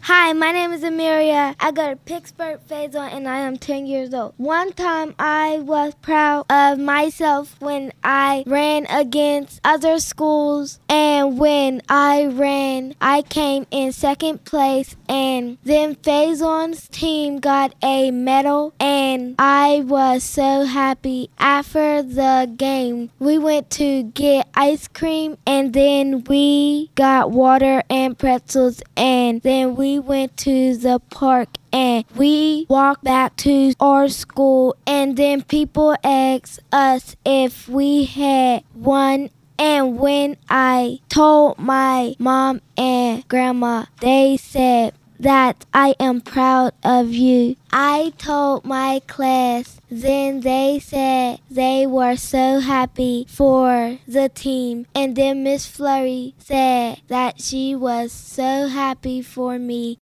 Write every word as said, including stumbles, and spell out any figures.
Hi, my name is Amelia. I go to Pittsburgh Faison and I am ten years old. One time I was proud of myself when I ran against other schools, and when I ran, I came in second place, and then Faison's team got a medal, and I was so happy. After the game, we went to get ice cream, and then we got water and pretzels, and then we went to the park and we walked back to our school, and then people asked us if we had won. And when I told my mom and grandma, they said that I am proud of you. I told my class, then they said they were so happy for the team. And then Miss Flurry said that she was so happy for me.